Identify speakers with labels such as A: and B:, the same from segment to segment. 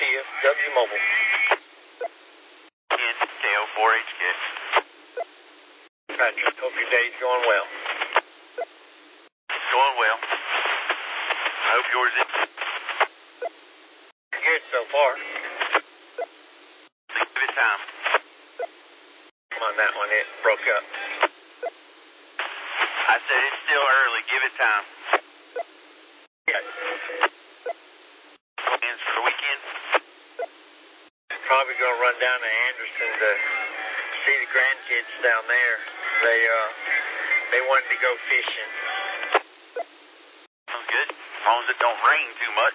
A: TFW Mobile.
B: In KO4HK.
A: Patrick, hope your day's going well.
B: Going well. I hope yours is.
A: Good so far.
B: Give it time.
A: On that one, it broke up.
B: I said it's still early. Give it time.
A: Yes.
B: Plans for the weekend?
A: Probably going to run down to Anderson to see the grandkids down there. They wanted to go fishing.
B: Sounds good. As long as it don't rain too much.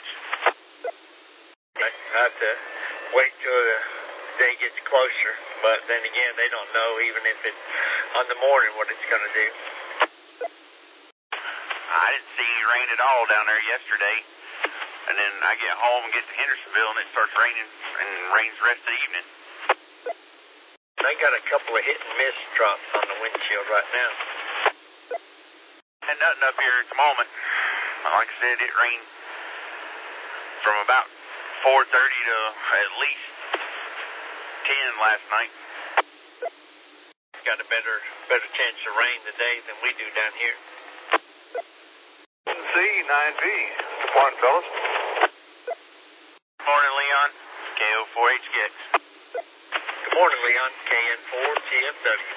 A: I have to wait till the day gets closer, but then again, they don't know even if it's on the morning what it's going to do.
B: I didn't see any rain at all down there yesterday. And then I get home and get to Hendersonville and it starts raining and rains the rest of the evening.
A: I got a couple of hit and miss drops on the windshield right now.
B: And nothing up here at the moment. Like I said, it rained from about 4:30 to at least 10 last night.
A: Got a better chance of rain today than we do down here.
C: C9V. Good morning, fellas.
B: Morning, Leon. KO4HK.
A: Good morning, Leon. KN4 TFW.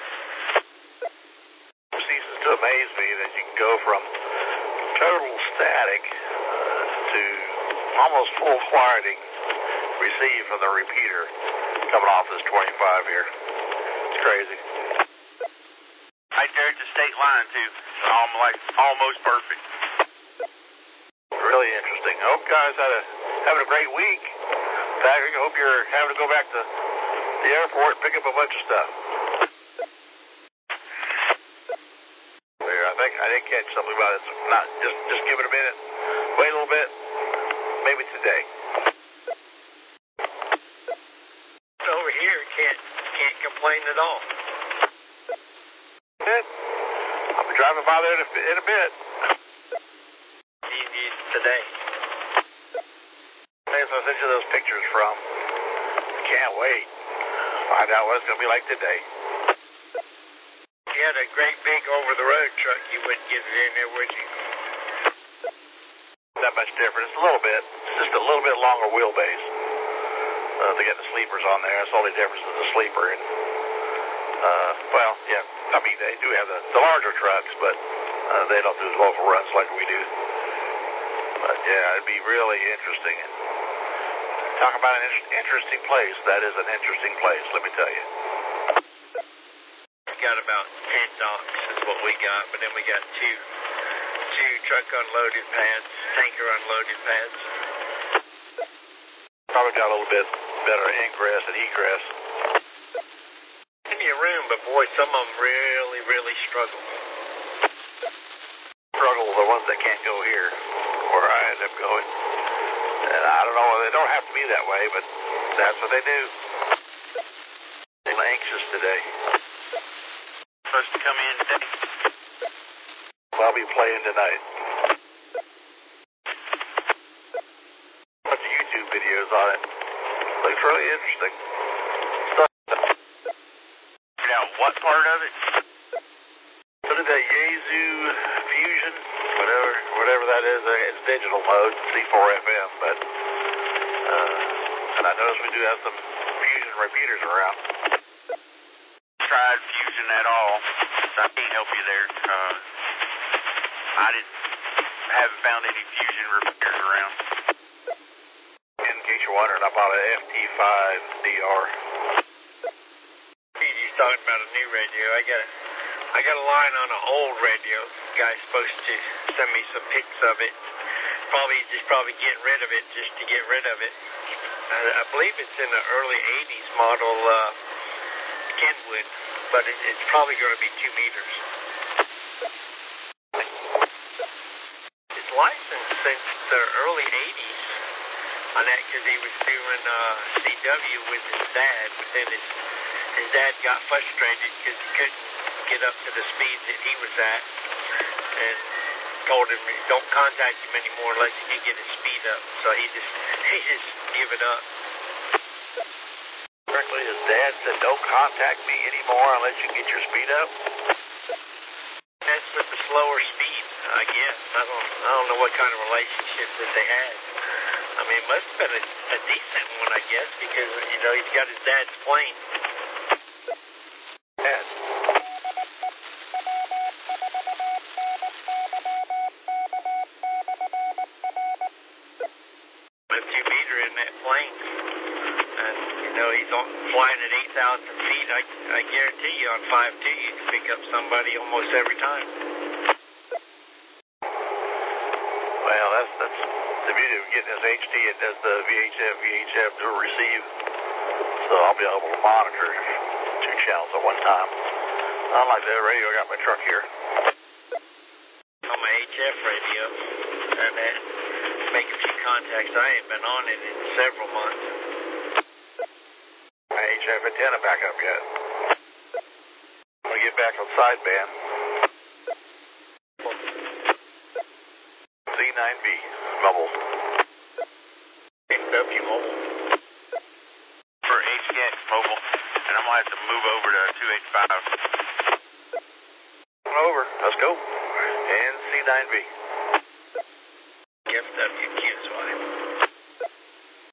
C: It ceases to amaze me that you can go from total static to almost full quieting received from the repeater coming off this 25 here. It's crazy.
B: Right there at the state line, too. Almost perfect.
C: Really interesting. I hope guys having a great week. Patrick, I hope you're having to go back to the airport and pick up a bunch of stuff. There, I did catch something about it. So not just give it a minute. Wait a little bit. Maybe today.
A: Over here, can't complain at all.
C: I'll be driving by there in a bit.
A: Today.
C: That's what I sent you those pictures from. Can't wait. Find out what it's going to be like today.
A: If you had a great big over-the-road truck, you wouldn't get it in there, would you?
C: Not much different. It's a little bit. It's just a little bit longer wheelbase. They get the sleepers on there. That's the only difference is the sleeper. And, well, yeah. I mean, they do have the larger trucks, but they don't do as local runs like we do. But yeah, it'd be really interesting. Talk about an interesting place. That is an interesting place, let me tell you.
A: We got about 10 docks is what we got, but then we got two truck unloaded pads, tanker unloaded pads.
C: Probably got a little bit better ingress and egress.
A: Plenty of room, but boy, some of them really struggle.
C: The ones that can't go here, where I end up going. And I don't know, they don't have to be that way, but that's what they do. I'm anxious today.
B: Supposed to come in today.
C: I'll be playing tonight. Bunch of YouTube videos on it. Looks really interesting.
B: Figured out what part of it?
C: What is that, Yaesu Fusion? Whatever that is, it's digital mode, C4FM, but, and I notice we do have some Fusion repeaters around.
B: Tried Fusion at all, so I can't help you there. I haven't found any Fusion repeaters around.
C: In case you're wondering, I bought an FT5DR.
A: He's talking about a new radio. I got a line on an old radio. The guy's supposed to send me some pics of it. Probably getting rid of it just to get rid of it. I believe it's in the early 80s model Kenwood, but it's probably going to be 2 meters. It's licensed since the early 80s on that because he was doing CW with his dad, but then his dad got frustrated because he couldn't get up to the speeds that he was at and told him don't contact him anymore unless he can get his speed up. So he just give it up.
C: correctly, his dad said, don't contact me anymore unless you get your speed up?
A: That's with the slower speed, I guess. I don't know what kind of relationship that they had. I mean, it must have been a decent one, I guess, because, you know, he's got his dad's plane.
C: Dad.
A: A 2-meter in that plane. And, you know, he's flying at 8,000 feet. I guarantee you on 5.2 you can pick up somebody almost every time.
C: Well, that's the beauty of getting this HD. It does the VHF dual receive. So I'll be able to monitor 2 channels at one time. Unlike the radio I got in my truck here.
A: On my HF radio. And make a few contacts. I ain't been on it in several months.
C: My HF antenna back up yet. I'm going to get back on sideband. C9B mobile.
A: XW mobile.
B: For HCAT mobile, and I'm going to have to move over to 285.
C: Over. Let's go. And C9B.
A: FW.